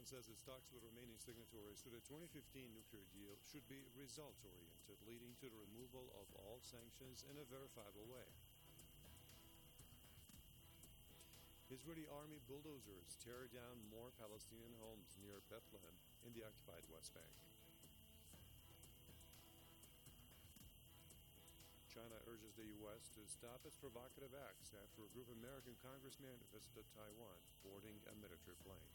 Iran says its talks with remaining signatories to the 2015 nuclear deal should be result-oriented, leading to the removal of all sanctions in a verifiable way. Israeli army bulldozers tear down more Palestinian homes near Bethlehem in the occupied West Bank. China urges the U.S. to stop its provocative acts after a group of American congressmen visited Taiwan, boarding a military plane.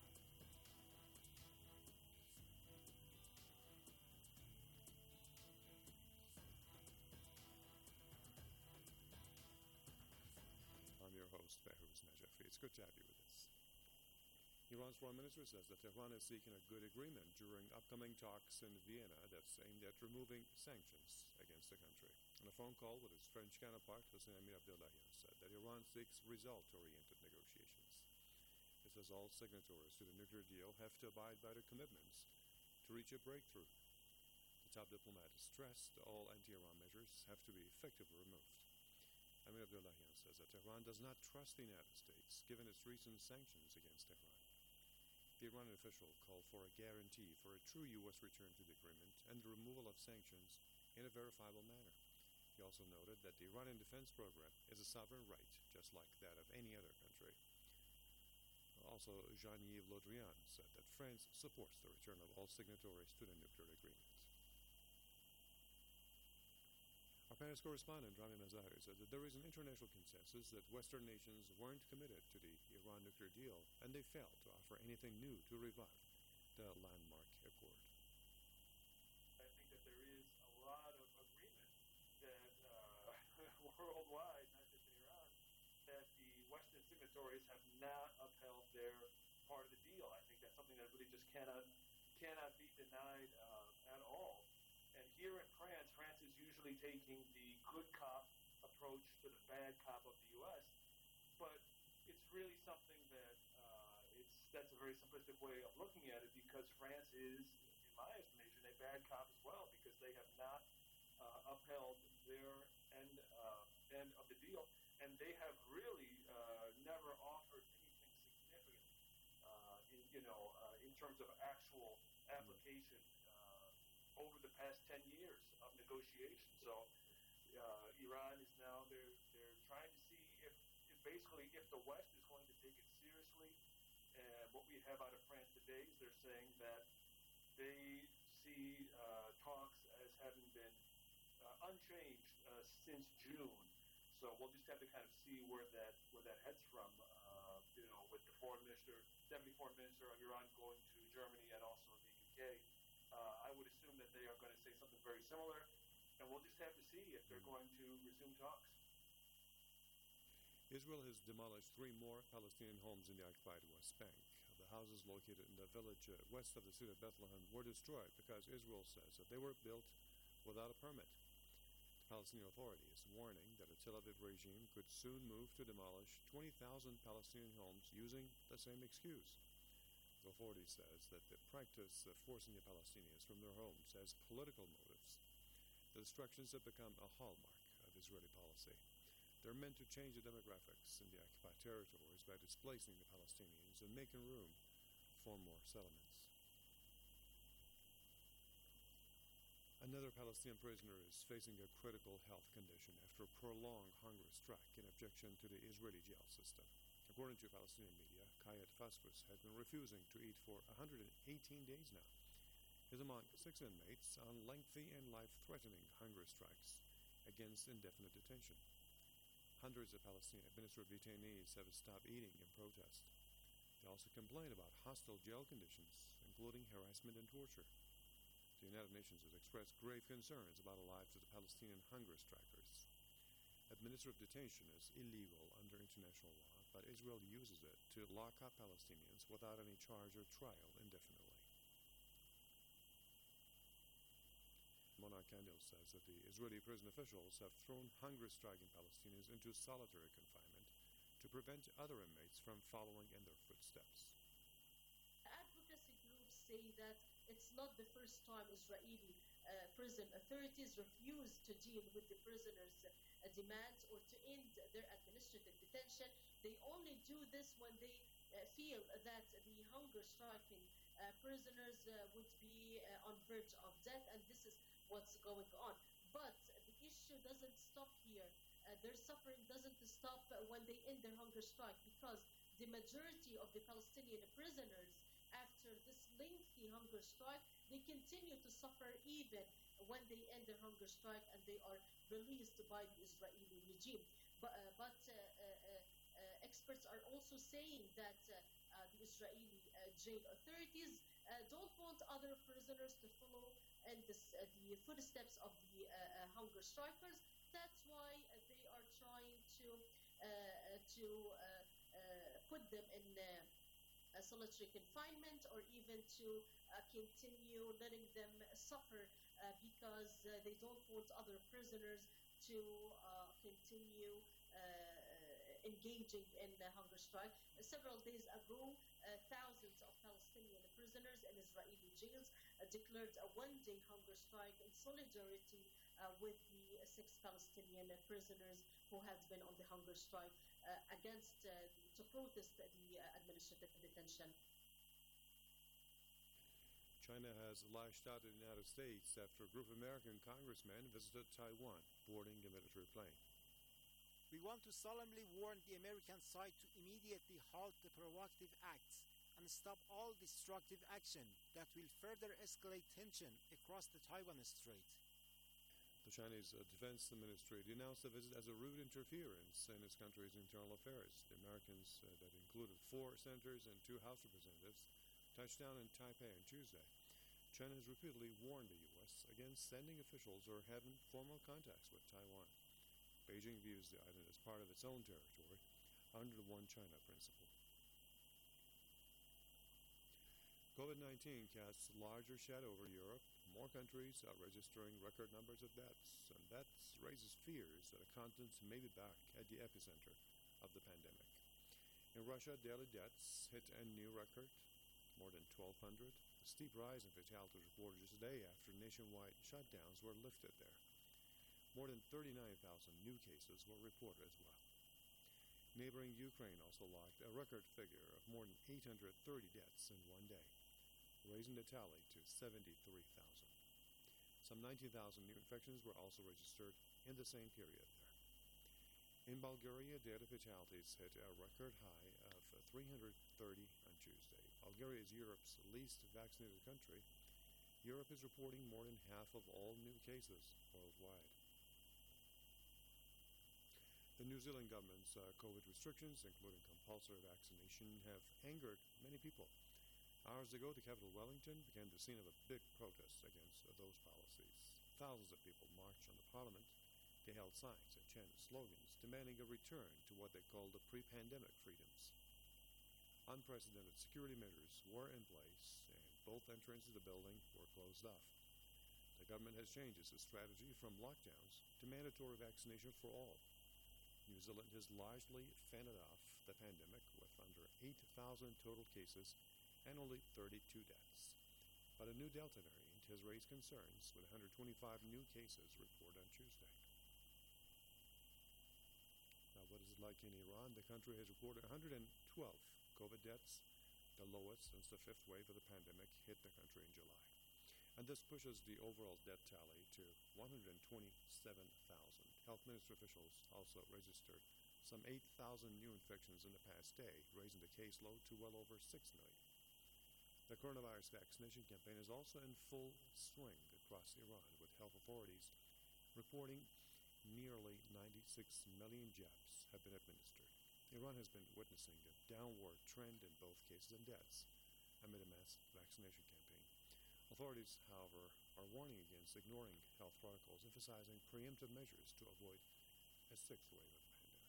I'm your host, Behruz Najafi. It's good to have you with us. Iran's foreign minister says that Tehran is seeking a good agreement during upcoming talks in Vienna that's aimed at removing sanctions against the country. On a phone call with his French counterpart, Hossein Amir-Abdollahian said that Iran seeks result-oriented negotiations. It says all signatories to the nuclear deal have to abide by their commitments to reach a breakthrough. The top diplomat stressed all anti-Iran measures have to be effectively removed. Amir-Abdollahian says that Tehran does not trust the United States, given its recent sanctions against Tehran. The Iranian official called for a guarantee for a true U.S. return to the agreement and the removal of sanctions in a verifiable manner. He also noted that the Iranian defense program is a sovereign right, just like that of any other country. Also, Jean-Yves Le Drian said that France supports the return of all signatories to the nuclear agreement. Our Paris correspondent, Rami Mazari, said that there is an international consensus that Western nations weren't committed to the Iran nuclear deal, and they failed to offer anything new to revive the landmark accord. I think that there is a lot of agreement that worldwide, not just in Iran, that the Western signatories have not upheld their part of the deal. I think that's something that really just cannot be denied at all. And here in France, France is usually taking the good cop approach to the bad cop of the U.S., but it's really something that that's a very simplistic way of looking at it, because France is, in my estimation, a bad cop as well, because they have not upheld their end of the deal, and they have really never offered anything significant in terms of actual application over the past 10 years of negotiation. So Iran is now, they're trying to see if basically if the West is going to take it seriously. And what we have out of France today is they're saying that they see talks as having been unchanged since June. So we'll just have to kind of see where that heads from. With the deputy foreign minister of Iran going to Germany and also the UK. I would assume that they are going to say something very similar, and we'll just have to see if they're going to resume talks. Israel has demolished 3 more Palestinian homes in the occupied West Bank. The houses located in the village west of the city of Bethlehem were destroyed because Israel says that they were built without a permit. The Palestinian Authority is warning that the Tel Aviv regime could soon move to demolish 20,000 Palestinian homes using the same excuse. The authority says that the practice of forcing the Palestinians from their homes has political motives. The destructions have become a hallmark of Israeli policy. They're meant to change the demographics in the occupied territories by displacing the Palestinians and making room for more settlements. Another Palestinian prisoner is facing a critical health condition after a prolonged hunger strike in objection to the Israeli jail system. According to Palestinian media, Kayat Fasfus has been refusing to eat for 118 days now. He is among 6 inmates on lengthy and life-threatening hunger strikes against indefinite detention. Hundreds of Palestinian administrative detainees have stopped eating in protest. They also complain about hostile jail conditions, including harassment and torture. The United Nations has expressed grave concerns about the lives of the Palestinian hunger strikers. Administrative detention is illegal under international law, but Israel uses it to lock up Palestinians without any charge or trial indefinitely. Monarch Kandil says that the Israeli prison officials have thrown hunger-striking Palestinians into solitary confinement to prevent other inmates from following in their footsteps. Advocacy groups say that it's not the first time Israeli prison authorities refuse to deal with the prisoners' demands or to end their administrative detention. They only do this when they feel that the hunger striking prisoners would be on verge of death, and this is what's going on. But the issue doesn't stop here. Their suffering doesn't stop when they end their hunger strike, because the majority of the Palestinian prisoners, after this lengthy hunger strike, they continue to suffer even when they end their hunger strike and they are released by the Israeli regime. But experts are also saying that the Israeli jail authorities don't want other prisoners to follow in the footsteps of the hunger strikers. That's why they are trying to put them in solitary confinement, or even to continue letting them suffer because they don't want other prisoners to continue engaging in the hunger strike. Several days ago, thousands of Palestinian prisoners in Israeli jails declared a one-day hunger strike in solidarity with the 6 Palestinian prisoners who had been on the hunger strike to protest the administrative detention. China has lashed out at the United States after a group of American congressmen visited Taiwan boarding a military plane. We want to solemnly warn the American side to immediately halt the provocative acts and stop all destructive action that will further escalate tension across the Taiwan Strait. The Chinese Defense Ministry denounced the visit as a rude interference in its country's internal affairs. The Americans, that included 4 senators and 2 House representatives, touched down in Taipei on Tuesday. China has repeatedly warned the U.S. against sending officials or having formal contacts with Taiwan. Beijing views the island as part of its own territory under the One China principle. COVID-19 casts a larger shadow over Europe. More countries are registering record numbers of deaths, and that raises fears that a continent may be back at the epicenter of the pandemic. In Russia, daily deaths hit a new record, more than 1,200. A steep rise in fatalities reported just a day after nationwide shutdowns were lifted there. More than 39,000 new cases were reported as well. Neighboring Ukraine also logged a record figure of more than 830 deaths in one day, raising the tally to 73,000. Some 19,000 new infections were also registered in the same period there. In Bulgaria, daily fatalities hit a record high of 330 on Tuesday. Bulgaria is Europe's least vaccinated country. Europe is reporting more than half of all new cases worldwide. The New Zealand government's COVID restrictions, including compulsory vaccination, have angered many people. Hours ago, the capital, Wellington, became the scene of a big protest against those policies. Thousands of people marched on the Parliament. They held signs and chanted slogans demanding a return to what they called the pre-pandemic freedoms. Unprecedented security measures were in place, and both entrances to the building were closed off. The government has changed its strategy from lockdowns to mandatory vaccination for all. New Zealand has largely fended off the pandemic with under 8,000 total cases and only 32 deaths. But a new Delta variant has raised concerns, with 125 new cases reported on Tuesday. Now, what is it like in Iran? The country has reported 112 COVID deaths, the lowest since the 5th wave of the pandemic hit the country in July. And this pushes the overall death tally to 127,000. Health ministry officials also registered some 8,000 new infections in the past day, raising the caseload to well over 6 million. The coronavirus vaccination campaign is also in full swing across Iran, with health authorities reporting nearly 96 million jabs have been administered. Iran has been witnessing a downward trend in both cases and deaths amid a mass vaccination campaign. Authorities, however, are warning against ignoring health protocols, emphasizing preemptive measures to avoid a 6th wave of the pandemic.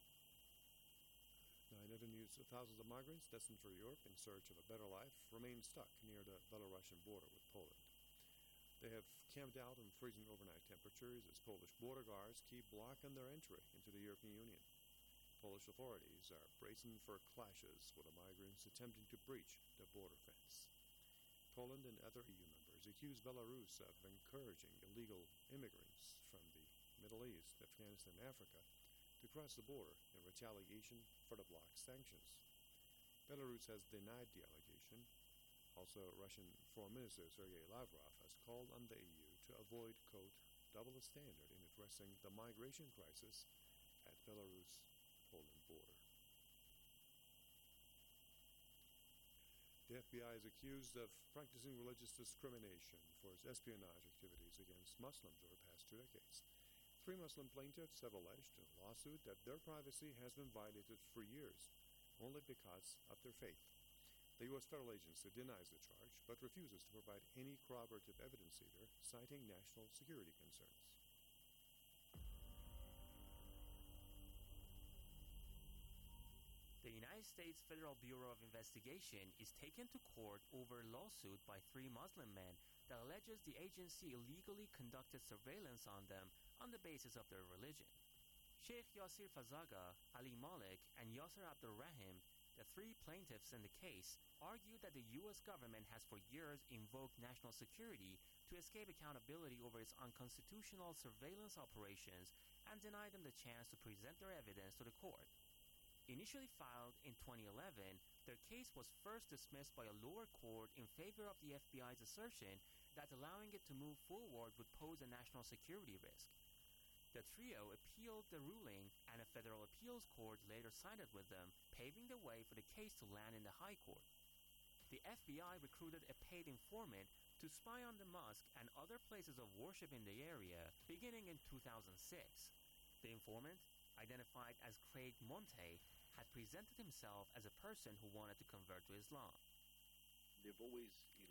Now, in other news, thousands of migrants destined for Europe in search of a better life remain stuck near the Belarusian border with Poland. They have camped out in freezing overnight temperatures as Polish border guards keep blocking their entry into the European Union. Polish authorities are bracing for clashes with the migrants attempting to breach the border fence. Poland and other EU members accuse Belarus of encouraging illegal immigrants from the Middle East, Afghanistan, and Africa to cross the border in retaliation for the bloc's sanctions. Belarus has denied the allegation. Also, Russian Foreign Minister Sergei Lavrov has called on the EU to avoid, quote, double standard in addressing the migration crisis at Belarus-Poland border. The FBI is accused of practicing religious discrimination for its espionage activities against Muslims over the past 2 decades. 3 Muslim plaintiffs have alleged in a lawsuit that their privacy has been violated for years, only because of their faith. The U.S. federal agency denies the charge, but refuses to provide any corroborative evidence either, citing national security concerns. The United States Federal Bureau of Investigation is taken to court over a lawsuit by 3 Muslim men that alleges the agency illegally conducted surveillance on them on the basis of their religion. Sheikh Yasir Fazaga, Ali Malik, and Yasser Abdulrahim, the 3 plaintiffs in the case, argue that the U.S. government has for years invoked national security to escape accountability over its unconstitutional surveillance operations and deny them the chance to present their evidence to the court. Initially filed in 2011, their case was first dismissed by a lower court in favor of the FBI's assertion that allowing it to move forward would pose a national security risk. The trio appealed the ruling, and a federal appeals court later sided with them, paving the way for the case to land in the High Court. The FBI recruited a paid informant to spy on the mosque and other places of worship in the area beginning in 2006. The informant, identified as Craig Monte, had presented himself as a person who wanted to convert to Islam. They've always,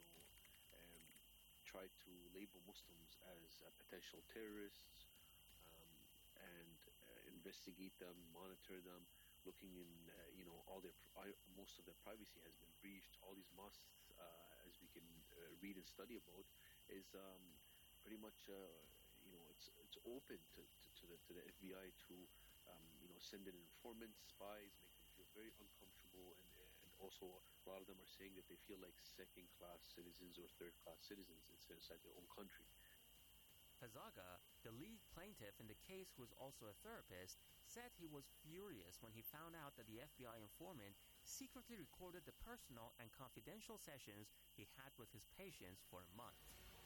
tried to label Muslims as potential terrorists, and investigate them, monitor them, looking in, most of their privacy has been breached. All these mosques, as we can read and study about, is pretty much, it's open to the FBI to, send in informants, spies, make them feel very uncomfortable, and also a lot of them are saying that they feel like second-class citizens or third-class citizens inside their own country. Fazaga, the lead plaintiff in the case who is also a therapist, said he was furious when he found out that the FBI informant secretly recorded the personal and confidential sessions he had with his patients for a month.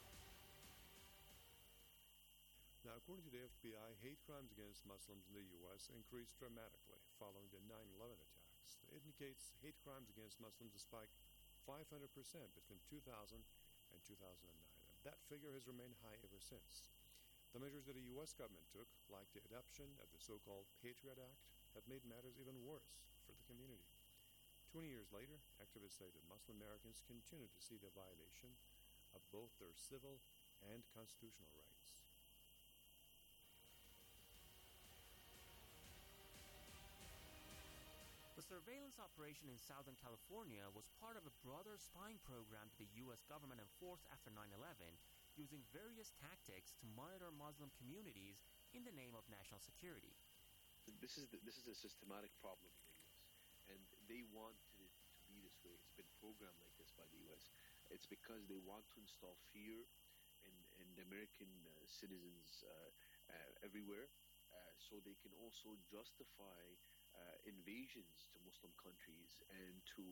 Now, according to the FBI, hate crimes against Muslims in the U.S. increased dramatically following the 9/11 attacks. It indicates hate crimes against Muslims have spiked 500% between 2000 and 2009. That figure has remained high ever since. The measures that the U.S. government took, like the adoption of the so-called Patriot Act, have made matters even worse for the community. 20 years later, activists say that Muslim Americans continue to see the violation of both their civil and constitutional rights. The surveillance operation in Southern California was part of a broader spying program that the U.S. government enforced after 9/11, using various tactics to monitor Muslim communities in the name of national security. This is a systematic problem in the U.S., and they wanted it to be this way. It's been programmed like this by the U.S. It's because they want to install fear in the American citizens everywhere, so they can also justify invasions to Muslim countries and to,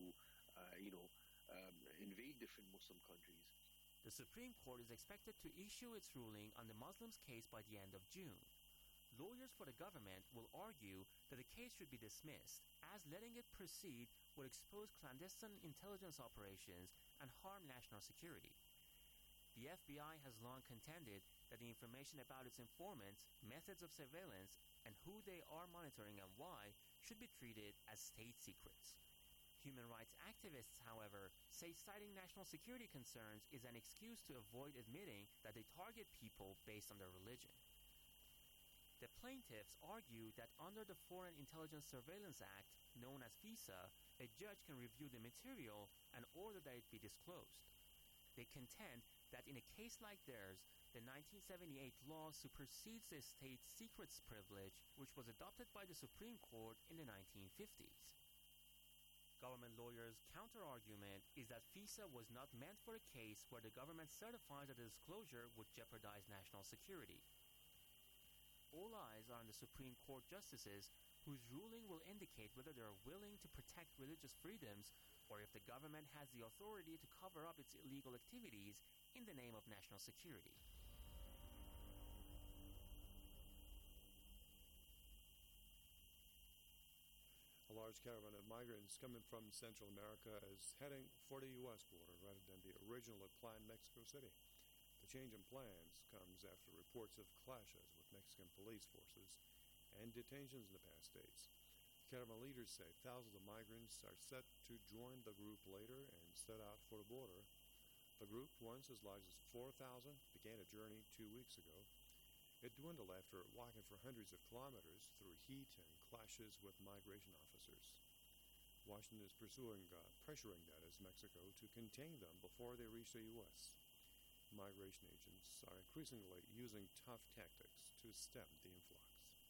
invade different Muslim countries. The Supreme Court is expected to issue its ruling on the Muslims' case by the end of June. Lawyers for the government will argue that the case should be dismissed, as letting it proceed would expose clandestine intelligence operations and harm national security. The FBI has long contended that the information about its informants, methods of surveillance, and who they are monitoring and why should be treated as state secrets. Human rights activists, however, say citing national security concerns is an excuse to avoid admitting that they target people based on their religion. The plaintiffs argue that under the Foreign Intelligence Surveillance Act, known as FISA, a judge can review the material and order that it be disclosed. They contend that in a case like theirs, the 1978 law supersedes the state secrets privilege, which was adopted by the Supreme Court in the 1950s. Government lawyers' counter-argument is that FISA was not meant for a case where the government certifies that the disclosure would jeopardize national security. All eyes are on the Supreme Court justices, whose ruling will indicate whether they are willing to protect religious freedoms or if the government has the authority to cover up its illegal activities in the name of national security. A large caravan of migrants coming from Central America is heading for the U.S. border rather than the originally planned Mexico City. The change in plans comes after reports of clashes with Mexican police forces and detentions in the past days. Caravan leaders say thousands of migrants are set to join the group later and set out for the border. The group, once as large as 4,000, began a journey 2 weeks ago. It dwindled after walking for hundreds of kilometers through heat and clashes with migration officers. Washington is pressuring that is Mexico to contain them before they reach the U.S. Migration agents are increasingly using tough tactics to stem the influx.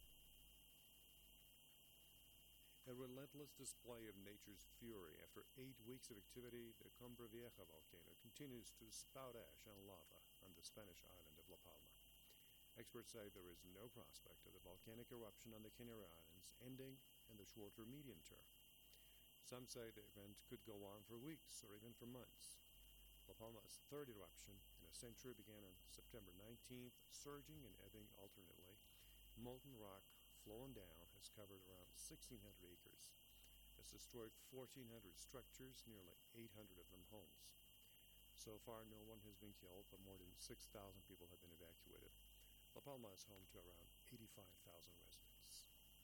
A relentless display of nature's fury. After 8 weeks of activity, the Cumbre Vieja volcano continues to spout ash and lava on the Spanish island of La Palma. Experts say there is no prospect of the volcanic eruption on the Canary Islands ending in the short or medium term. Some say the event could go on for weeks or even for months. La Palma's third eruption in a century began on September 19th, surging and ebbing alternately. Molten rock flowing down has covered around 1,600 acres. It's destroyed 1,400 structures, nearly 800 of them homes. So far, no one has been killed, but more than 6,000 people have been evacuated. La Palma is home to around 85,000 residents.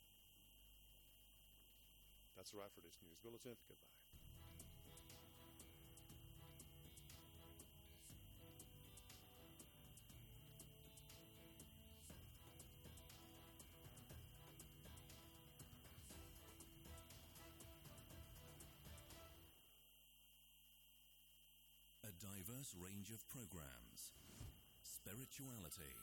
That's a wrap for this news bulletin. Goodbye. A diverse range of programs, spirituality,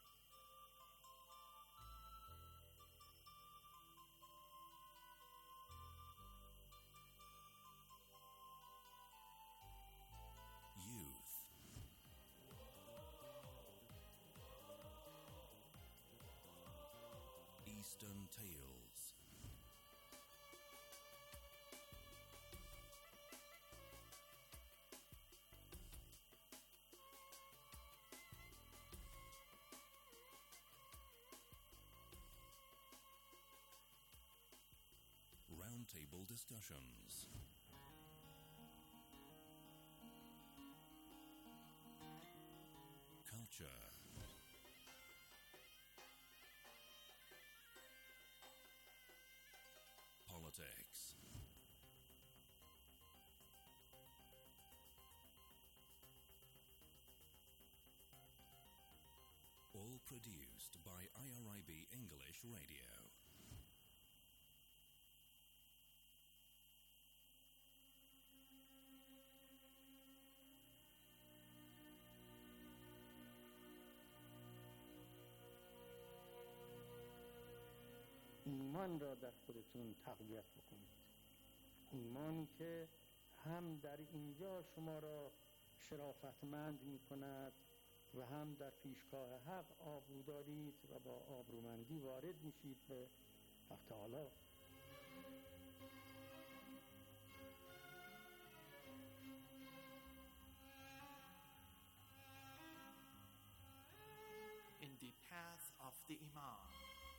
youth, Eastern tales, roundtable discussions, culture, politics, all produced by IRIB English Radio. ایمان را در خودتون تقویت بکنید. ایمانی که هم در اینجا شما را شرافتمند می کند و هم در پیشگاه حق آبرو دارید و با آبرومندی وارد میشید به حق تعالی. In the path of the Imam.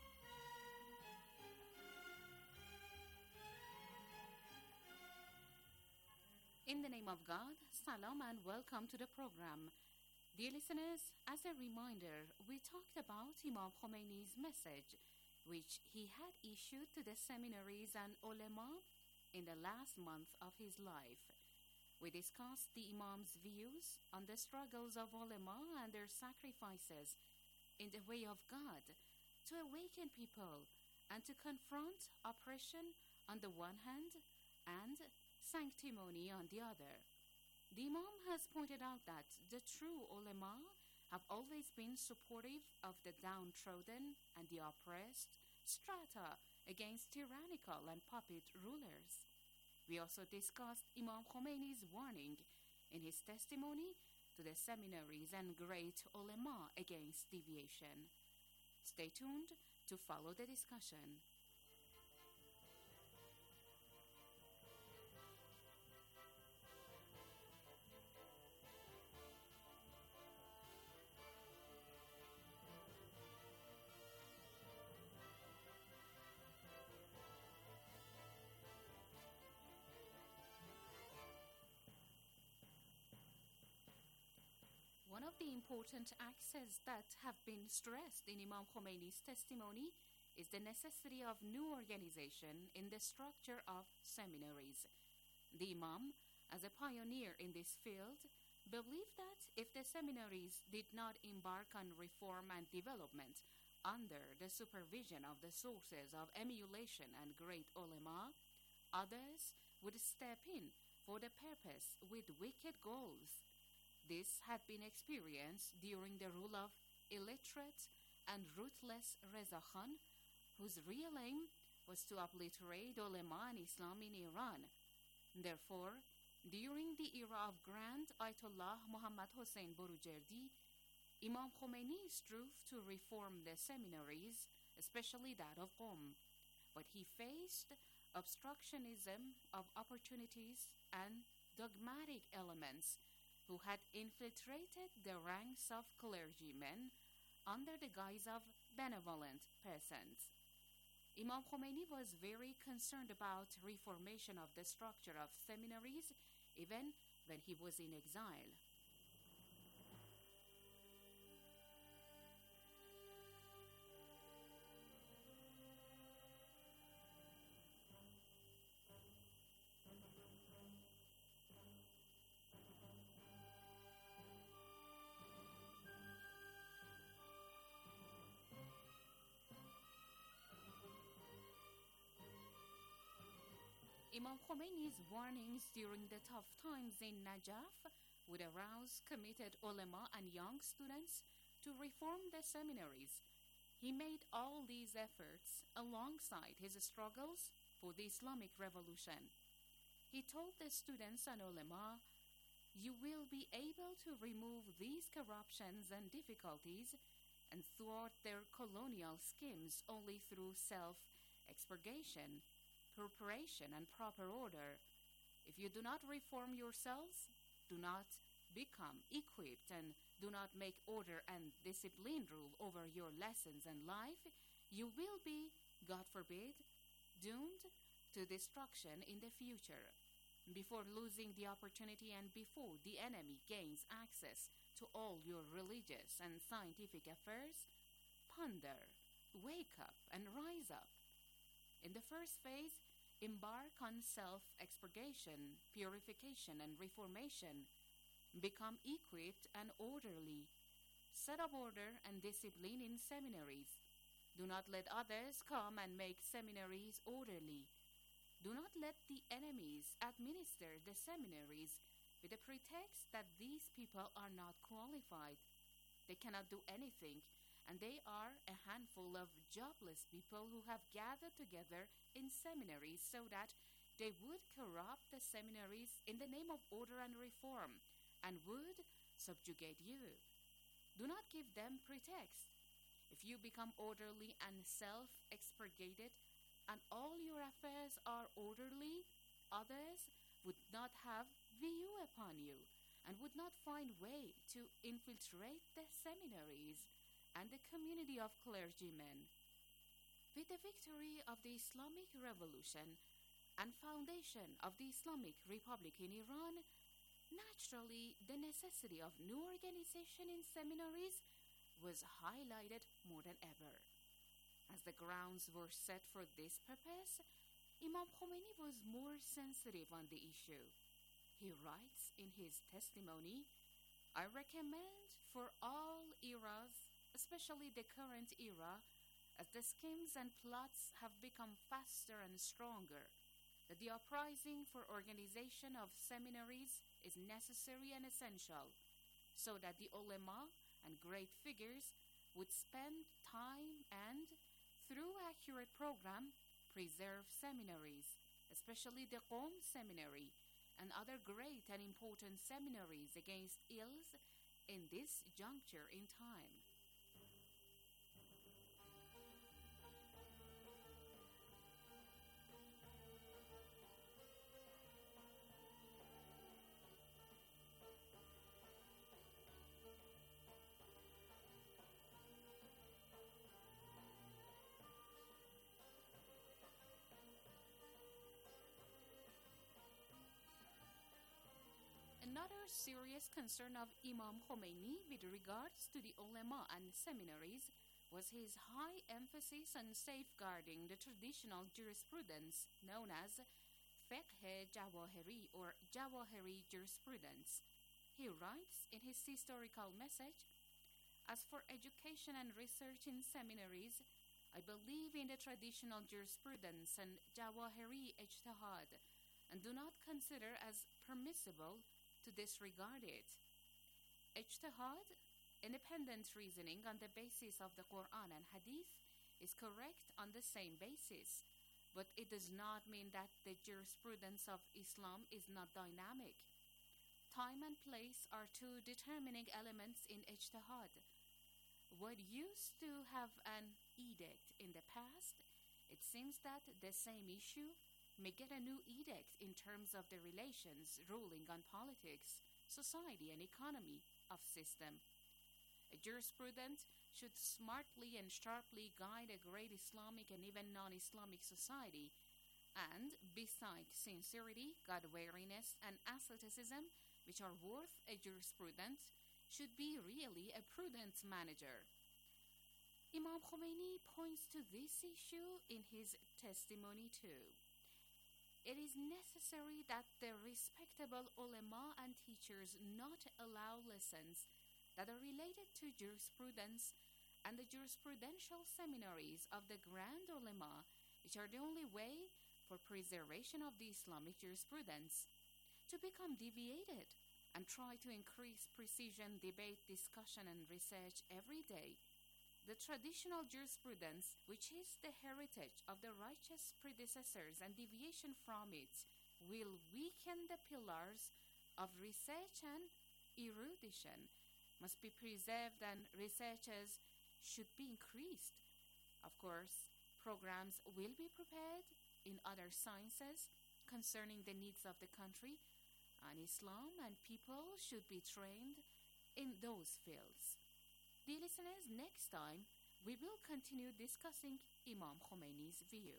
In the name of God, salam and welcome to the program. Dear listeners, as a reminder, we talked about Imam Khomeini's message, which he had issued to the seminaries and ulema in the last month of his life. We discussed the Imam's views on the struggles of ulema and their sacrifices in the way of God to awaken people and to confront oppression on the one hand and sanctimony on the other. The Imam has pointed out that the true ulema have always been supportive of the downtrodden and the oppressed strata against tyrannical and puppet rulers. We also discussed Imam Khomeini's warning in his testimony to the seminaries and great ulema against deviation. Stay tuned to follow the discussion. of the important axes that have been stressed in Imam Khomeini's testimony is the necessity of new organization in the structure of seminaries. The Imam, as a pioneer in this field, believed that if the seminaries did not embark on reform and development under the supervision of the sources of emulation and great ulama, others would step in for the purpose with wicked goals. This had been experienced during the rule of illiterate and ruthless Reza Khan, whose real aim was to obliterate ulama and Islam in Iran. Therefore, during the era of Grand Ayatollah Muhammad Hossein Borujerdi, Imam Khomeini strove to reform the seminaries, especially that of Qom, but he faced obstructionism of opportunities and dogmatic elements who had infiltrated the ranks of clergymen under the guise of benevolent peasants. Imam Khomeini was very concerned about reformation of the structure of seminaries, even when he was in exile. Imam Khomeini's warnings during the tough times in Najaf would arouse committed ulama and young students to reform the seminaries. He made all these efforts alongside his struggles for the Islamic Revolution. He told the students and ulama, "You will be able to remove these corruptions and difficulties and thwart their colonial schemes only through self-expurgation, preparation, and proper order. If you do not reform yourselves, do not become equipped, and do not make order and discipline rule over your lessons and life, you will be, God forbid, doomed to destruction in the future. Before losing the opportunity and before the enemy gains access to all your religious and scientific affairs, ponder, wake up, and rise up. In the first phase, embark on self-expurgation, purification, and reformation. Become equipped and orderly. Set up order and discipline in seminaries. Do not let others come and make seminaries orderly. Do not let the enemies administer the seminaries with the pretext that these people are not qualified. They cannot do anything, and they are a handful of jobless people who have gathered together in seminaries so that they would corrupt the seminaries in the name of order and reform, and would subjugate you. Do not give them pretext. If you become orderly and self-expurgated, and all your affairs are orderly, others would not have view upon you, and would not find way to infiltrate the seminaries and the community of clergymen. With the victory of the Islamic Revolution and foundation of the Islamic Republic in Iran, naturally, the necessity of new organization in seminaries was highlighted more than ever. As the grounds were set for this purpose, Imam Khomeini was more sensitive on the issue. He writes in his testimony, "I recommend for all eras, especially the current era, as the schemes and plots have become faster and stronger, that the uprising for organization of seminaries is necessary and essential, so that the ulama and great figures would spend time and, through accurate program, preserve seminaries, especially the Qom Seminary and other great and important seminaries against ills in this juncture in time." Another serious concern of Imam Khomeini with regards to the ulama and seminaries was his high emphasis on safeguarding the traditional jurisprudence known as fiqh Jawahiri or Jawahiri jurisprudence. He writes in his historical message, "As for education and research in seminaries, I believe in the traditional jurisprudence and Jawahiri ijtihad and do not consider as permissible to disregard it. Ijtihad, independent reasoning on the basis of the Quran and Hadith, is correct on the same basis, but it does not mean that the jurisprudence of Islam is not dynamic. Time and place are two determining elements in ijtihad. What used to have an edict in the past, it seems that the same issue may get a new edict in terms of the relations ruling on politics, society, and economy of system. A jurisprudence should smartly and sharply guide a great Islamic and even non-Islamic society, and besides sincerity, God-wariness, and asceticism, which are worth a jurisprudence, should be really a prudent manager." Imam Khomeini points to this issue in his testimony too. It is necessary that the respectable ulama and teachers not allow lessons that are related to jurisprudence and the jurisprudential seminaries of the grand ulama, which are the only way for preservation of the Islamic jurisprudence, to become deviated and try to increase precision, debate, discussion, and research every day. The traditional jurisprudence, which is the heritage of the righteous predecessors and deviation from it, will weaken the pillars of research and erudition, must be preserved, and researches should be increased. Of course, programs will be prepared in other sciences concerning the needs of the country, and Islam and people should be trained in those fields. Dear listeners, next time we will continue discussing Imam Khomeini's view.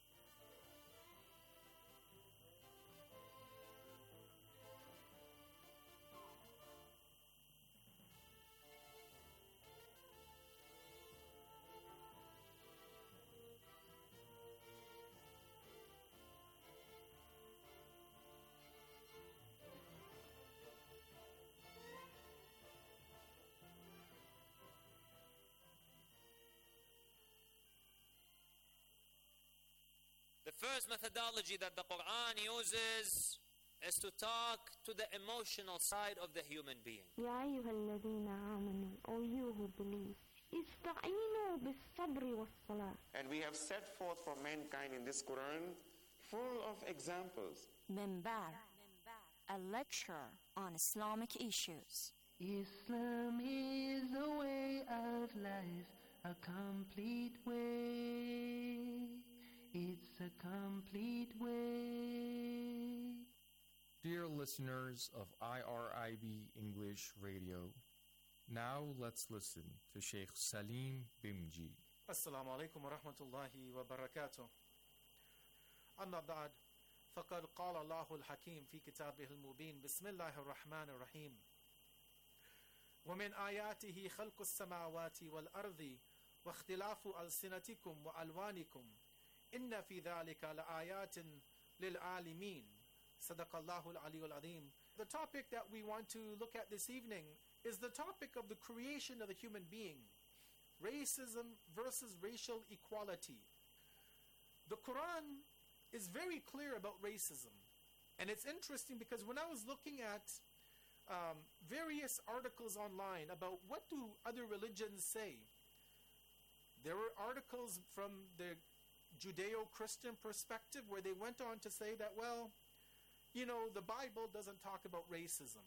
The first methodology that the Quran uses is to talk to the emotional side of the human being. يا أيها الذين آمنوا, O you who believe, استعينوا بالصبر والصلاة. And we have set forth for mankind in this Quran full of examples. Minbar, a lecture on Islamic issues. Islam is a way of life, a complete way. It's a complete way. Dear listeners of IRIB English Radio, now let's listen to Sheikh Salim Bimji. السلام عليكم ورحمة الله وبركاته. أما بعد فقد قال الله الحكيم في كتابه المبين بسم الله الرحمن الرحيم ومن آياته خلق السماوات والأرض واختلاف ألسنتكم وألوانكم إن في ذلك لآيات للعالمين صدق الله العلي العظيم. The topic that we want to look at this evening is the topic of the creation of the human being, racism versus racial equality. The Quran is very clear about racism, and it's interesting because when I was looking at various articles online about what do other religions say, there were articles from the Judeo-Christian perspective where they went on to say that, well, you know, the Bible doesn't talk about racism.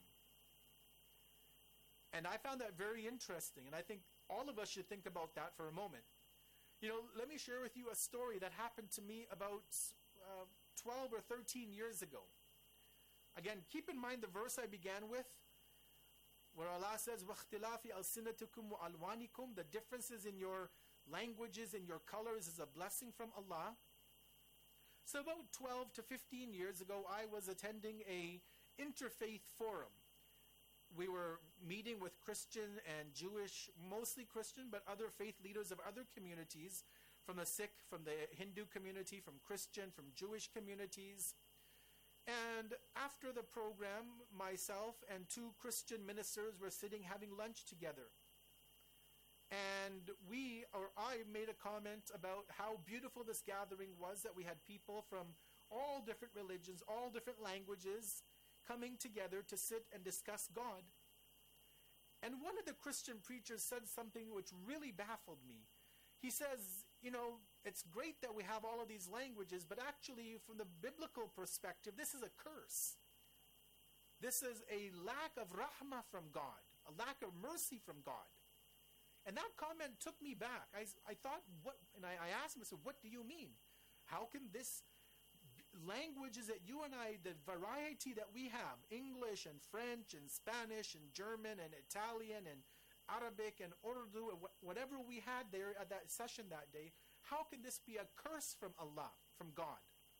And I found that very interesting, and I think all of us should think about that for a moment. You know, let me share with you a story that happened to me about 12 or 13 years ago. Again, keep in mind the verse I began with, where Allah says, وَاخْتِلَافِ أَلْسِنَتِكُمْ وَأَلْوَانِكُمْ, the differences in your languages and your colors is a blessing from Allah. So about 12 to 15 years ago, I was attending a interfaith forum. we were meeting with Christian and Jewish, mostly Christian, but other faith leaders of other communities, from the Sikh, from the Hindu community, from Christian, from Jewish communities. And after the program, myself and two Christian ministers were sitting having lunch together. And I made a comment about how beautiful this gathering was, that we had people from all different religions, all different languages, coming together to sit and discuss God. And one of the Christian preachers said something which really baffled me. He says, it's great that we have all of these languages, but actually from the biblical perspective, this is a curse. This is a lack of rahmah from God, a lack of mercy from God. And that comment took me back. I thought, and I asked him, I said, what do you mean? How can this languages that you and I, the variety that we have, English and French and Spanish and German and Italian and Arabic and Urdu and whatever we had there at that session that day, how can this be a curse from Allah, from God?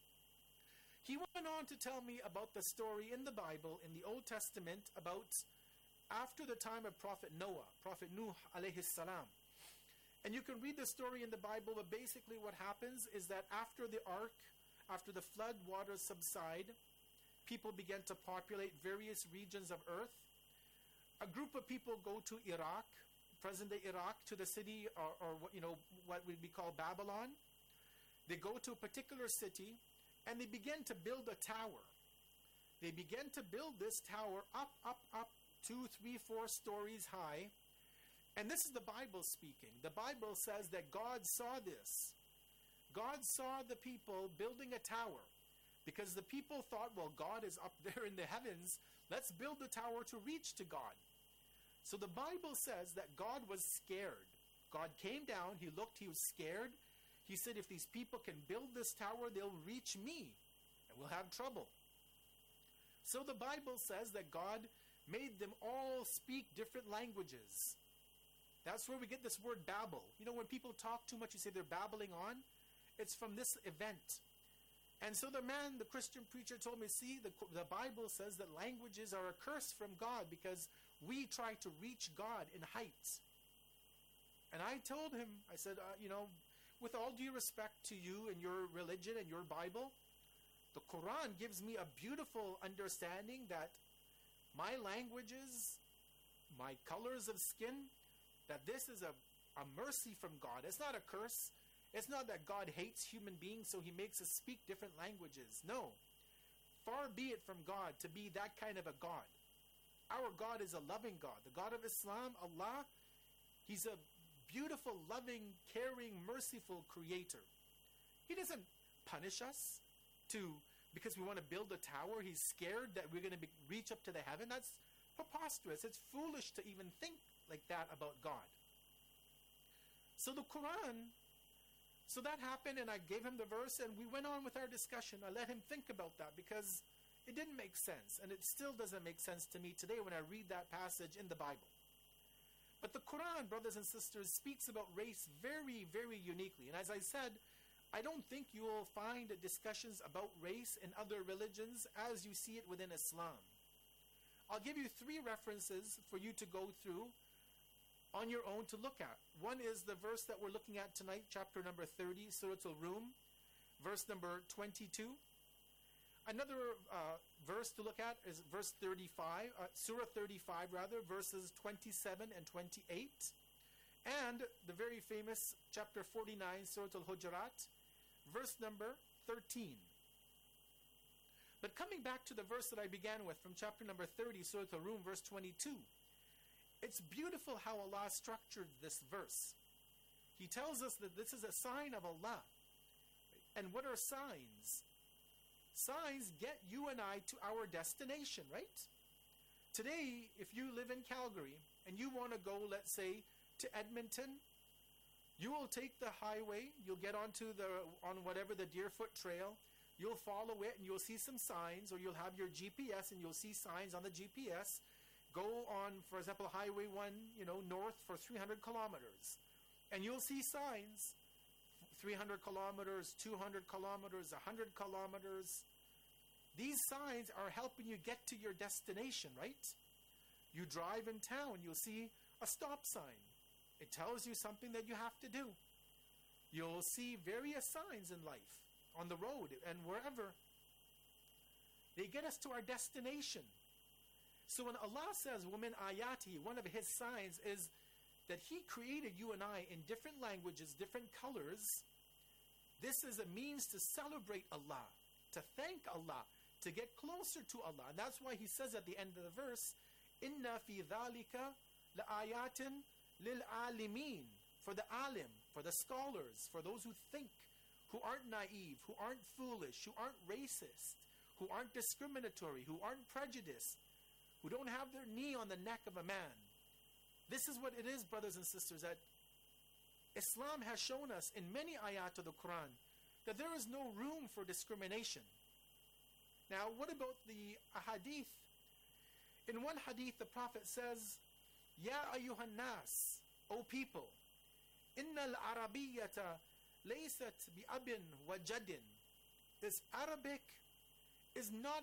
He went on to tell me about the story in the Bible, in the Old Testament, about after the time of Prophet Noah, Prophet Nuh alayhi salam. And you can read the story in the Bible, but basically what happens is that after the ark, after the flood waters subside, people began to populate various regions of earth. A group of people go to Iraq, present-day Iraq, to the city, or what would be called Babylon. They go to a particular city, and they begin to build a tower. They begin to build this tower up, 2, 3, 4 stories high. And this is the Bible speaking. The Bible says that God saw this. God saw the people building a tower, because the people thought, well, God is up there in the heavens. Let's build the tower to reach to God. So the Bible says that God was scared. God came down, he looked, he was scared. He said, if these people can build this tower, they'll reach me, and we'll have trouble. So the Bible says that God made them all speak different languages. That's where we get this word babble. When people talk too much, you say they're babbling on. It's from this event. And so the Christian preacher told me, see, the Bible says that languages are a curse from God because we try to reach God in heights. And I told him, I said, with all due respect to you and your religion and your Bible, the Quran gives me a beautiful understanding that my languages, my colors of skin, that this is a mercy from God. It's not a curse. It's not that God hates human beings, so he makes us speak different languages. No. Far be it from God to be that kind of a God. Our God is a loving God. The God of Islam, Allah, he's a beautiful, loving, caring, merciful creator. He doesn't punish us because we want to build a tower. He's scared that we're going to reach up to the heaven. That's preposterous. It's foolish to even think like that about God. So the Quran... So that happened, and I gave him the verse, and we went on with our discussion. I let him think about that because it didn't make sense, and it still doesn't make sense to me today when I read that passage in the Bible. But the Quran, brothers and sisters, speaks about race very, very uniquely. And as I said, I don't think you will find discussions about race in other religions as you see it within Islam. I'll give you 3 references for you to go through on your own to look at. One is the verse that we're looking at tonight, chapter number 30, Surah Al-Rum, verse number 22. Another verse to look at is verse 35, Surah 35 rather, verses 27 and 28. And the very famous chapter 49, Surah Al-Hujurat, verse number 13. But coming back to the verse that I began with from chapter number 30, Surah Al-Rum, verse 22, it's beautiful how Allah structured this verse. He tells us that this is a sign of Allah. And what are signs? Signs get you and I to our destination, right? Today, if you live in Calgary and you want to go, let's say, to Edmonton, you will take the highway, you'll get on whatever the Deerfoot Trail, you'll follow it and you'll see some signs, or you'll have your GPS and you'll see signs on the GPS. Go on, for example, Highway 1, north for 300 kilometers. And you'll see signs, 300 kilometers, 200 kilometers, 100 kilometers. These signs are helping you get to your destination, right? You drive in town, you'll see a stop sign. It tells you something that you have to do. You'll see various signs in life, on the road and wherever. They get us to our destination. So when Allah says, وَمِنْ آيَاتِهِ, one of His signs is that He created you and I in different languages, different colors. This is a means to celebrate Allah, to thank Allah, to get closer to Allah. And that's why He says at the end of the verse, إِنَّ فِي ذَلِكَ لَآيَاتٍ لِلْعَالِمِينَ, for the alim, for the scholars, for those who think, who aren't naive, who aren't foolish, who aren't racist, who aren't discriminatory, who aren't prejudiced, who don't have their knee on the neck of a man. This is what it is, brothers and sisters, that Islam has shown us in many ayat of the Quran, that there is no room for discrimination. Now, what about the hadith? In one hadith, the Prophet says, Ya ayyuhan nas, O people, innal arabiyyata laysat bi abin wa jadin. This Arabic is not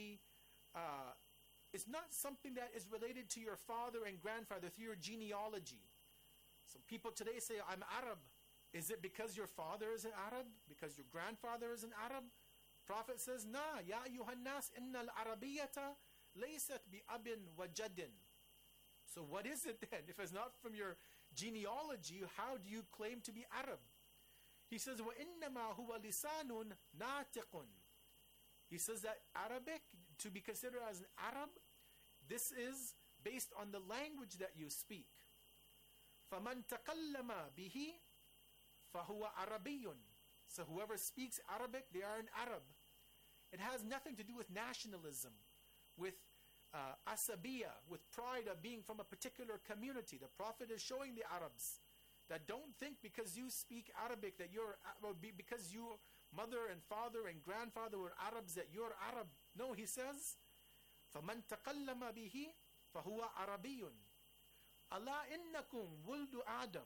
it's not something that is related to your father and grandfather through your genealogy. So people today say, I'm Arab. Is it because your father is an Arab? Because your grandfather is an Arab? Prophet says, Na, ya ayyuhan nas, innal arabiyyata laysat bi abin wa jadin. So what is it then? If it's not from your genealogy, how do you claim to be Arab? He says, وَإِنَّمَا هُوَ لِسَانٌ نَاطِقٌ. He says that Arabic, to be considered as an Arab, this is based on the language that you speak. فَمَنْ تَكَلَّمَ بِهِ فَهُوَ عَرَبِيٌّ. So whoever speaks Arabic, they are an Arab. It has nothing to do with nationalism, with asabiya, with pride of being from a particular community. The Prophet is showing the Arabs that don't think because you speak Arabic that you're, because your mother and father and grandfather were Arabs that you're Arab. No, he says, فَمَنْ تَقَلَّمَ بِهِ فَهُوَ عَرَبِيٌّ. أَلَا إِنَّكُمْ وُلْدُ آدَمْ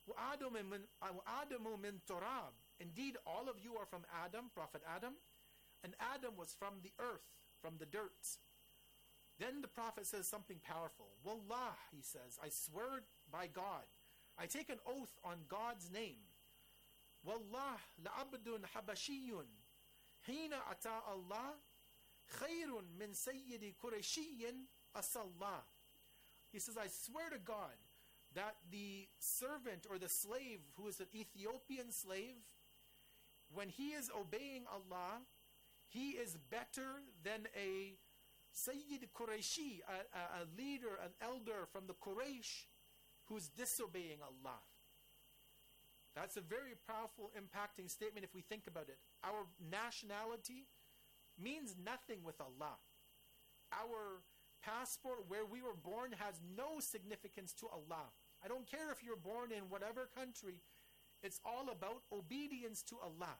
وَآدَمُ مِنْ تُرَابٍ. Indeed, all of you are from Adam, Prophet Adam, and Adam was from the earth, from the dirt. Then the Prophet says something powerful. Wallah, he says, I swear by God, I take an oath on God's name. Wallah la'abdun habashiyun hina ata Allah khayrun min sayyidi Qurayshiyyin asallah. He says, I swear to God that the servant or the slave who is an Ethiopian slave, when he is obeying Allah, he is better than a Sayyid Qurayshi, a leader, an elder from the Quraysh who's disobeying Allah. That's a very powerful, impacting statement if we think about it. Our nationality means nothing with Allah. Our passport, where we were born, has no significance to Allah. I don't care if you're born in whatever country. It's all about obedience to Allah.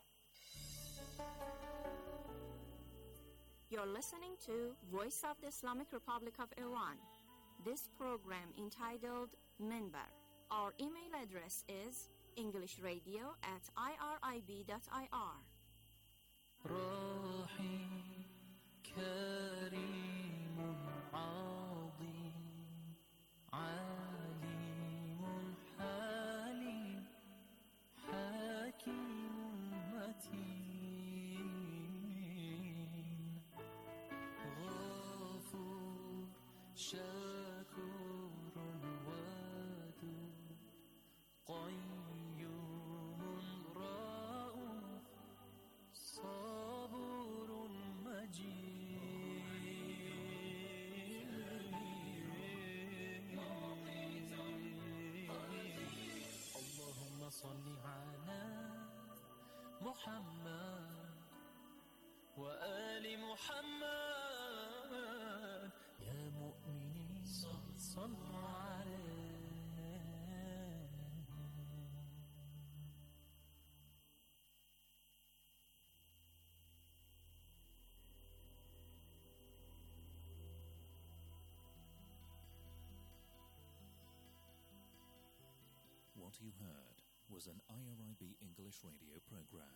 You're listening to Voice of the Islamic Republic of Iran. This program entitled Minbar. Our email address is englishradio@irib.ir. رحيم كريم عظيم عليم حليم حكيم متين غفور شكور ودود قيوم رؤوف صبور مجيد اللهم صل على محمد وآل محمد يا مؤمنين صلوا عليه. What you heard was an IRIB English radio program.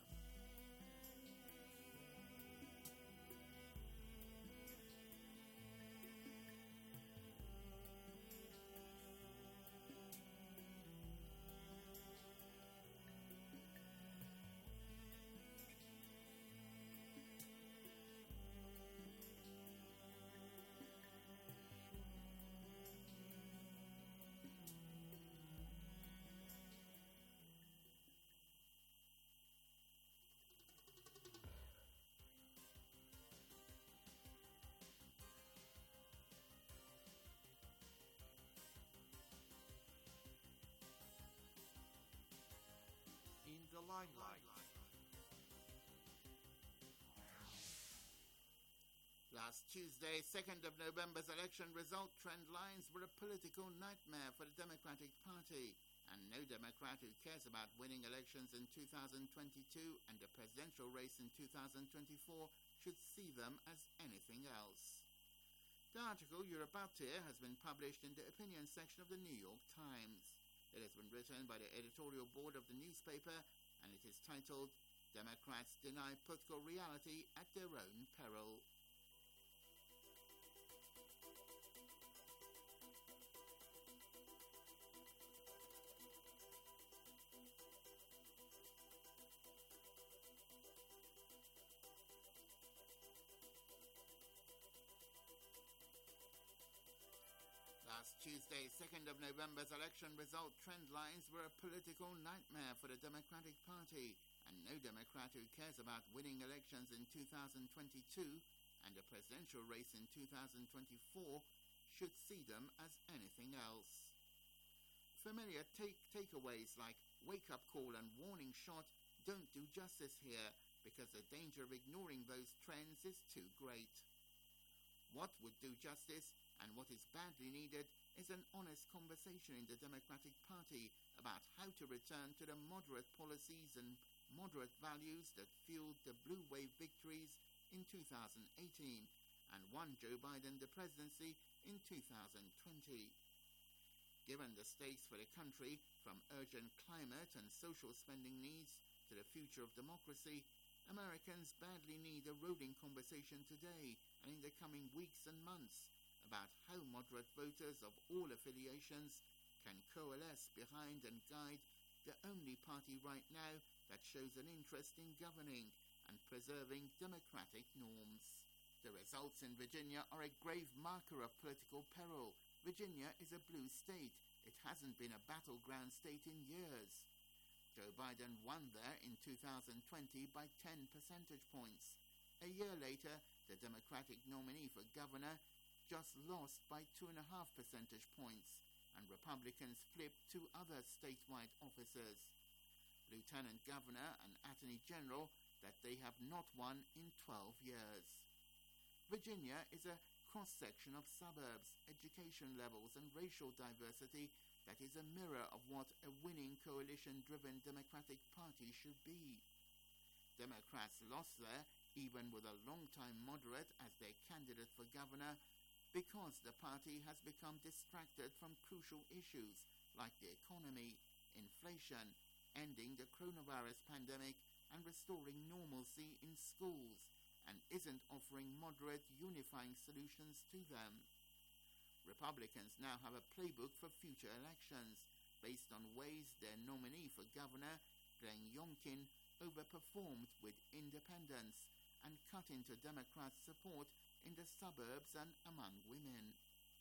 limelight. Last Tuesday, 2nd of November's election result trend lines were a political nightmare for the Democratic Party, and no Democrat who cares about winning elections in 2022 and the presidential race in 2024 should see them as anything else. The article you're about to hear has been published in the opinion section of the New York Times. It has been written by the editorial board of the newspaper, and it is titled, "Democrats Deny Political Reality at Their Own Peril." Last Tuesday, 2nd of November's election result trend lines were a political nightmare for the Democratic Party, and no Democrat who cares about winning elections in 2022 and the presidential race in 2024 should see them as anything else. Familiar takeaways like wake-up call and warning shot don't do justice here because the danger of ignoring those trends is too great. What would do justice, and what is badly needed, is an honest conversation in the Democratic Party about how to return to the moderate policies and moderate values that fueled the blue wave victories in 2018 and won Joe Biden the presidency in 2020. Given the stakes for the country, from urgent climate and social spending needs to the future of democracy, Americans badly need a rolling conversation today and in the coming weeks and months about how moderate voters of all affiliations can coalesce behind and guide the only party right now that shows an interest in governing and preserving democratic norms. The results in Virginia are a grave marker of political peril. Virginia is a blue state. It hasn't been a battleground state in years. Joe Biden won there in 2020 by 10 percentage points. A year later, the Democratic nominee for governor just lost by 2.5 percentage points, and Republicans flipped two other statewide offices, Lieutenant Governor and Attorney General, that they have not won in 12 years. Virginia is a cross-section of suburbs, education levels, and racial diversity that is a mirror of what a winning coalition-driven Democratic Party should be. Democrats lost there, even with a long-time moderate as their candidate for governor, because the party has become distracted from crucial issues like the economy, inflation, ending the coronavirus pandemic, and restoring normalcy in schools, and isn't offering moderate, unifying solutions to them. Republicans now have a playbook for future elections based on ways their nominee for governor, Glenn Youngkin, overperformed with independents and cut into Democrats' support in the suburbs and among women.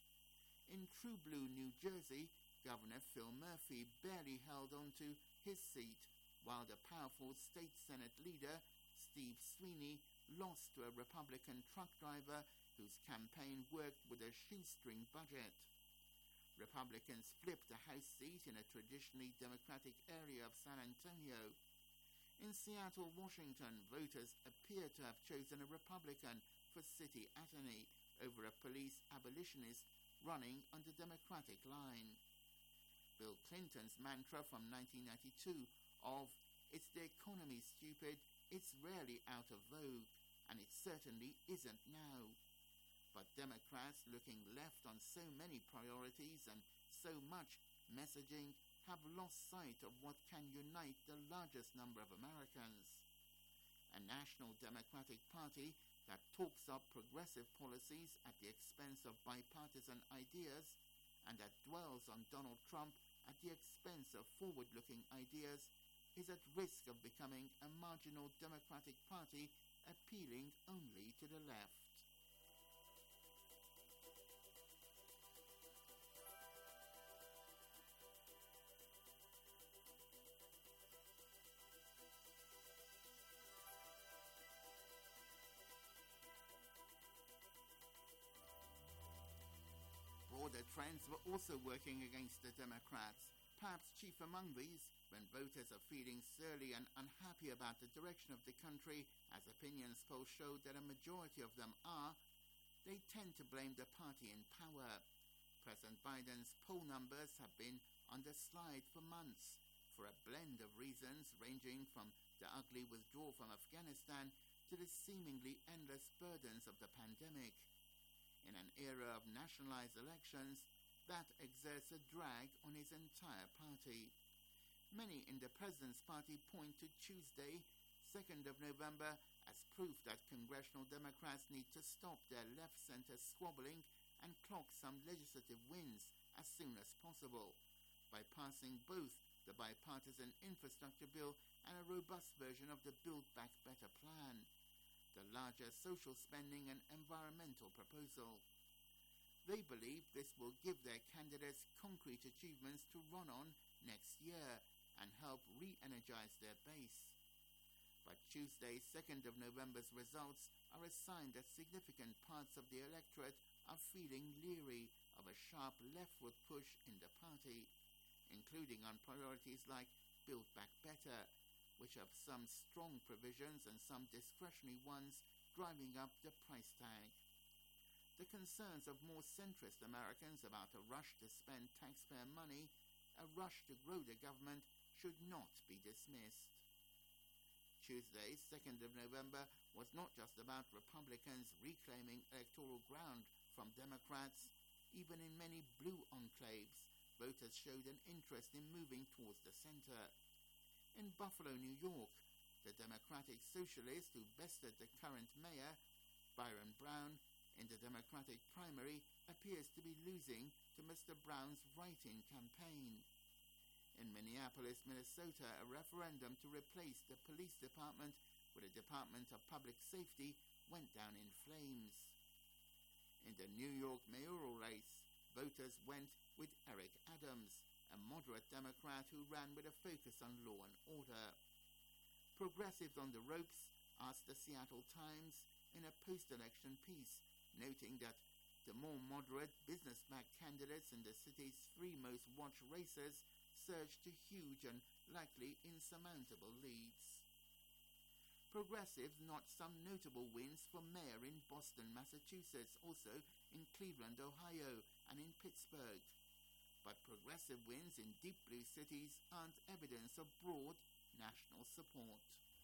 In True Blue, New Jersey, Governor Phil Murphy barely held on to his seat, while the powerful state Senate leader, Steve Sweeney, lost to a Republican truck driver whose campaign worked with a shoestring budget. Republicans flipped a House seat in a traditionally Democratic area of San Antonio. In Seattle, Washington, voters appear to have chosen a Republican for city attorney over a police abolitionist running on the Democratic line. Bill Clinton's mantra from 1992 of "It's the economy, stupid," it's rarely out of vogue, and it certainly isn't now. But Democrats, looking left on so many priorities and so much messaging, have lost sight of what can unite the largest number of Americans. A national Democratic Party that talks up progressive policies at the expense of bipartisan ideas and that dwells on Donald Trump at the expense of forward-looking ideas is at risk of becoming a marginal Democratic Party appealing only to the left. Broader trends were also working against the Democrats. perhaps chief among these, when voters are feeling surly and unhappy about the direction of the country, as opinions polls show that a majority of them are, they tend to blame the party in power. President Biden's poll numbers have been on the slide for months, for a blend of reasons ranging from the ugly withdrawal from Afghanistan to the seemingly endless burdens of the pandemic. In an era of nationalized elections, that exerts a drag on his entire party. Many in the president's party point to Tuesday, 2nd of November, as proof that congressional Democrats need to stop their left-center squabbling and clock some legislative wins as soon as possible by passing both the bipartisan infrastructure bill and a robust version of the Build Back Better plan, the larger social spending and environmental proposal. They believe this will give their candidates concrete achievements to run on next year and help re-energize their base. But Tuesday, 2nd of November's results are a sign that significant parts of the electorate are feeling leery of a sharp leftward push in the party, including on priorities like Build Back Better, which have some strong provisions and some discretionary ones driving up the price tag. The concerns of more centrist Americans about a rush to spend taxpayer money, a rush to grow the government, should not be dismissed. Tuesday, 2nd of November, was not just about Republicans reclaiming electoral ground from Democrats. Even in many blue enclaves, voters showed an interest in moving towards the center. In Buffalo, New York, the Democratic Socialist who bested the current mayor, Byron Brown, in the Democratic primary appears to be losing to Mr. Brown's write-in campaign. In Minneapolis, Minnesota, a referendum to replace the police department with a Department of Public Safety went down in flames. In the New York mayoral race, voters went with Eric Adams, a moderate Democrat who ran with a focus on law and order. Progressives on the ropes asked the Seattle Times in a post-election piece, noting that the more moderate business-backed candidates in the city's three most watched races surged to huge and likely insurmountable leads. Progressives notched some notable wins for mayor in Boston, Massachusetts, also in Cleveland, Ohio, and in Pittsburgh. But progressive wins in deep blue cities aren't evidence of broad national support.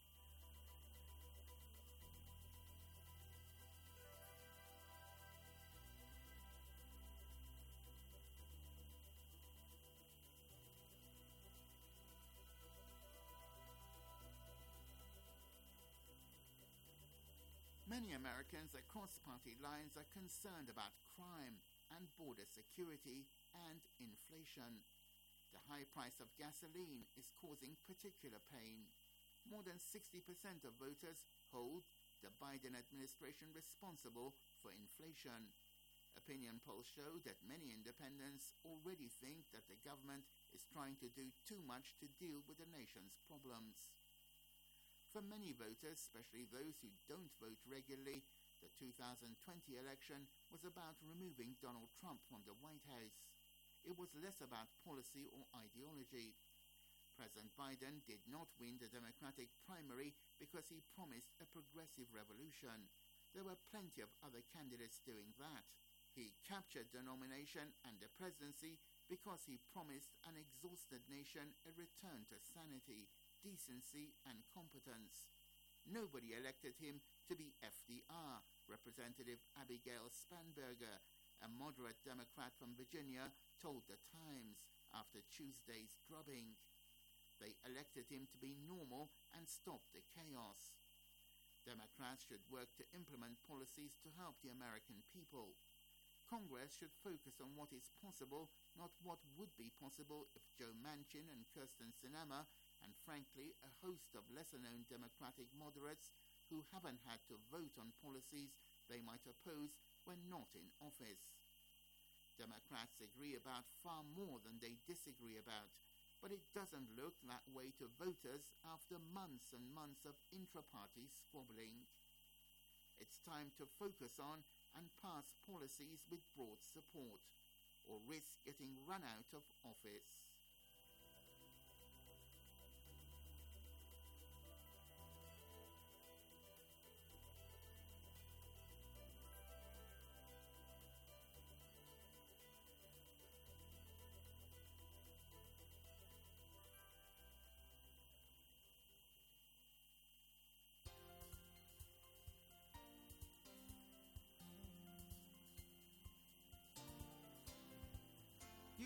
Many Americans across party lines are concerned about crime and border security and inflation. The high price of gasoline is causing particular pain. More than 60% of voters hold the Biden administration responsible for inflation. Opinion polls show that many independents already think that the government is trying to do too much to deal with the nation's problems. For many voters, especially those who don't vote regularly, the 2020 election was about removing Donald Trump from the White House. It was less about policy or ideology. President Biden did not win the Democratic primary because he promised a progressive revolution. There were plenty of other candidates doing that. He captured the nomination and the presidency because he promised an exhausted nation a return to sanity, decency, and competence. Nobody elected him to be FDR, Representative Abigail Spanberger, a moderate Democrat from Virginia, told The Times after Tuesday's drubbing. They elected him to be normal and stop the chaos. Democrats should work to implement policies to help the American people. Congress should focus on what is possible, not what would be possible if Joe Manchin and Kyrsten Sinema, and frankly a host of lesser-known Democratic moderates who haven't had to vote on policies they might oppose when not in office. Democrats agree about far more than they disagree about, but it doesn't look that way to voters after months and months of intra-party squabbling. It's time to focus on and pass policies with broad support, or risk getting run out of office.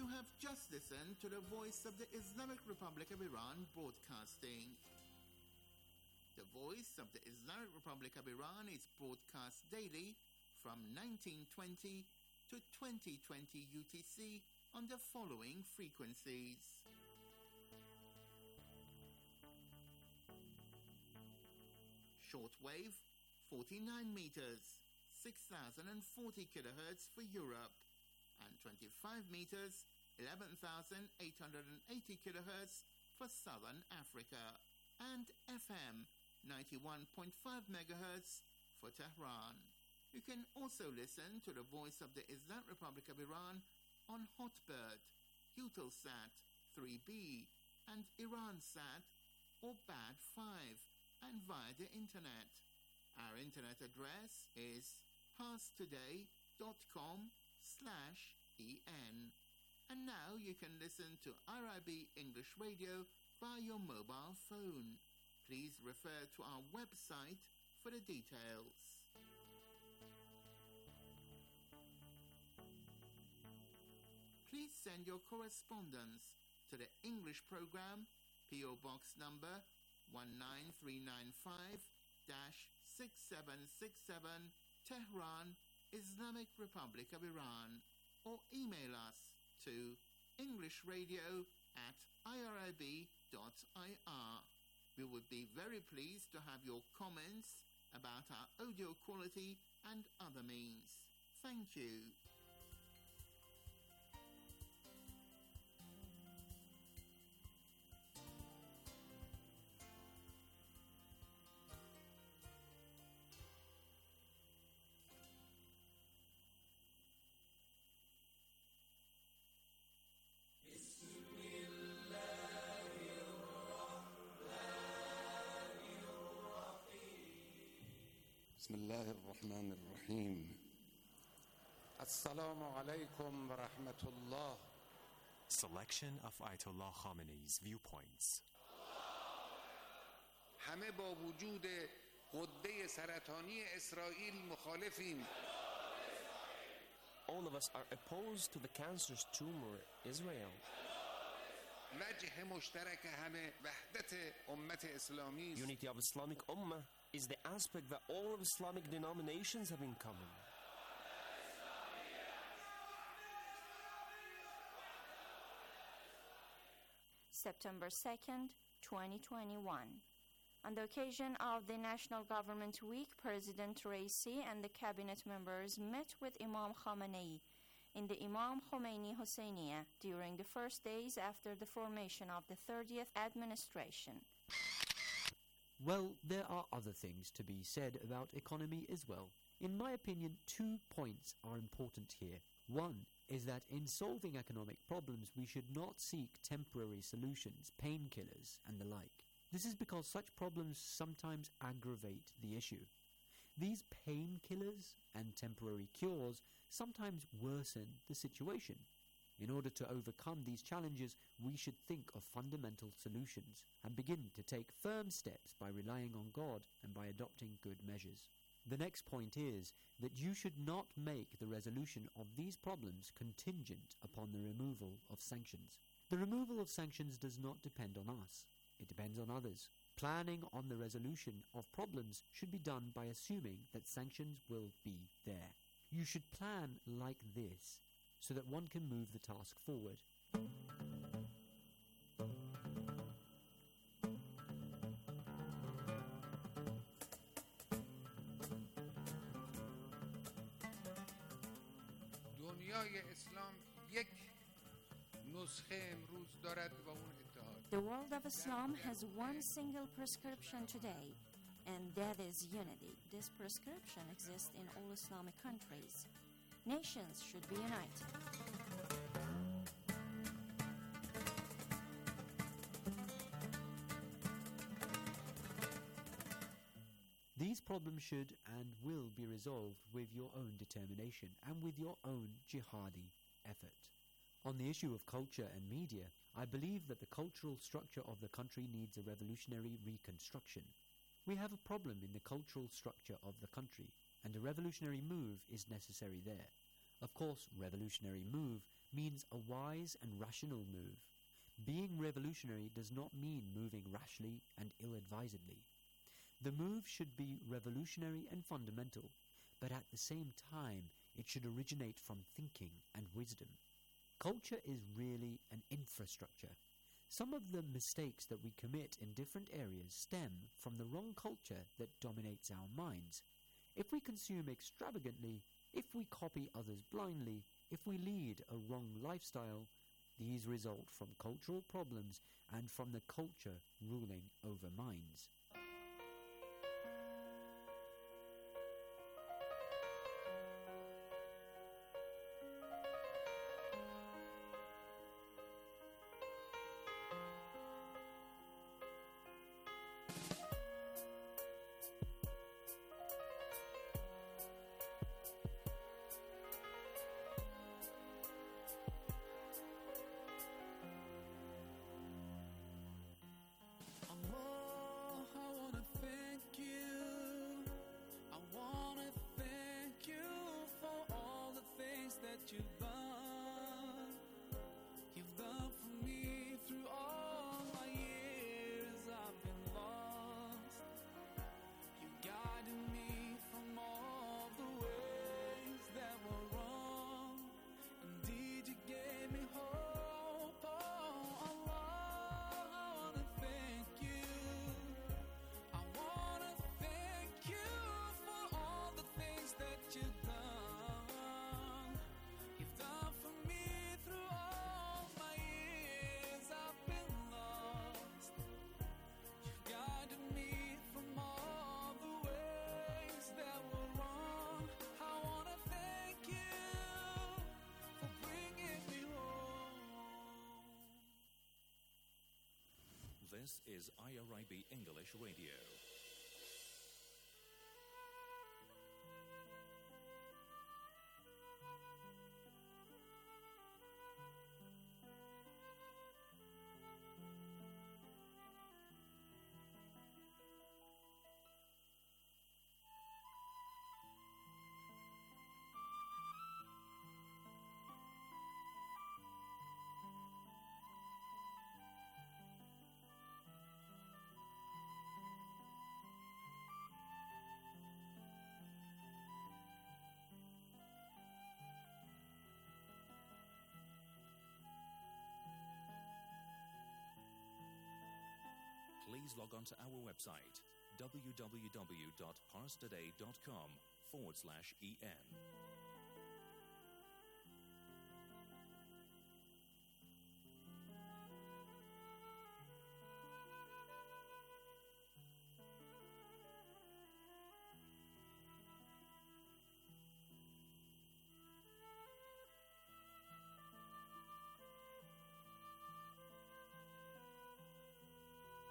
You have just listened to the Voice of the Islamic Republic of Iran broadcasting. The Voice of the Islamic Republic of Iran is broadcast daily from 1920 to 2020 UTC on the following frequencies. Shortwave 49 meters, 6040 kilohertz for Europe, and 25 meters, 11,880 kilohertz for Southern Africa, and FM 91.5 megahertz for Tehran. You can also listen to the Voice of the Islamic Republic of Iran on Hotbird, Eutelsat 3B, and Iransat or Bad 5, and via the internet. Our internet address is parstoday.com/en. And now you can listen to IRIB English Radio via your mobile phone. Please refer to our website for the details. Please send your correspondence to the English program, PO Box number 19395-6767, Tehran, Islamic Republic of Iran, or email us to englishradio@irib.ir. We would be very pleased to have your comments about our audio quality and other means. Thank you. بسم الله الرحمن الرحيم. السلام عليكم ورحمة الله. Selection of Ayatollah Khamenei's viewpoints. همه با وجود غده سرطانی اسرائیل مخالفیم. All of us are opposed to the cancerous tumor Israel. وجه مشترک همه وحدت امت اسلامی است. Unity of Islamic Ummah is the aspect that all of Islamic denominations have in common. September 2nd, 2021. On the occasion of the National Government Week, President Raisi and the cabinet members met with Imam Khamenei in the Imam Khomeini Hosseiniya during the first days after the formation of the 30th administration. Well, there are other things to be said about economy as well. In my opinion, 2 points are important here. One is that in solving economic problems, we should not seek temporary solutions, painkillers, and the like. This is because such problems sometimes aggravate the issue. These painkillers and temporary cures sometimes worsen the situation. In order to overcome these challenges, we should think of fundamental solutions and begin to take firm steps by relying on God and by adopting good measures. The next point is that you should not make the resolution of these problems contingent upon the removal of sanctions. The removal of sanctions does not depend on us. It depends on others. Planning on the resolution of problems should be done by assuming that sanctions will be there. You should plan like this, so that one can move the task forward. دنیای اسلام یک نسخه امروز دارد و اون اتحاد. The world of Islam has one single prescription today, and that is unity. This prescription exists in all Islamic countries. Nations should be united. These problems should and will be resolved with your own determination and with your own jihadi effort. On the issue of culture and media, I believe that the cultural structure of the country needs a revolutionary reconstruction. We have a problem in the cultural structure of the country, and a revolutionary move is necessary there. Of course, revolutionary move means a wise and rational move. Being revolutionary does not mean moving rashly and ill-advisedly. The move should be revolutionary and fundamental, but at the same time it should originate from thinking and wisdom. Culture is really an infrastructure. Some of the mistakes that we commit in different areas stem from the wrong culture that dominates our minds. If we consume extravagantly, if we copy others blindly, if we lead a wrong lifestyle, these result from cultural problems and from the culture ruling over minds. You've done for me through all my years. I've been lost. You guided me from all the ways that were wrong. Indeed, you gave me hope. Oh Allah, I wanna thank you. I wanna thank you for all the things that you've done. This is IRIB English Radio. Please log on to our website www.parstoday.com/en.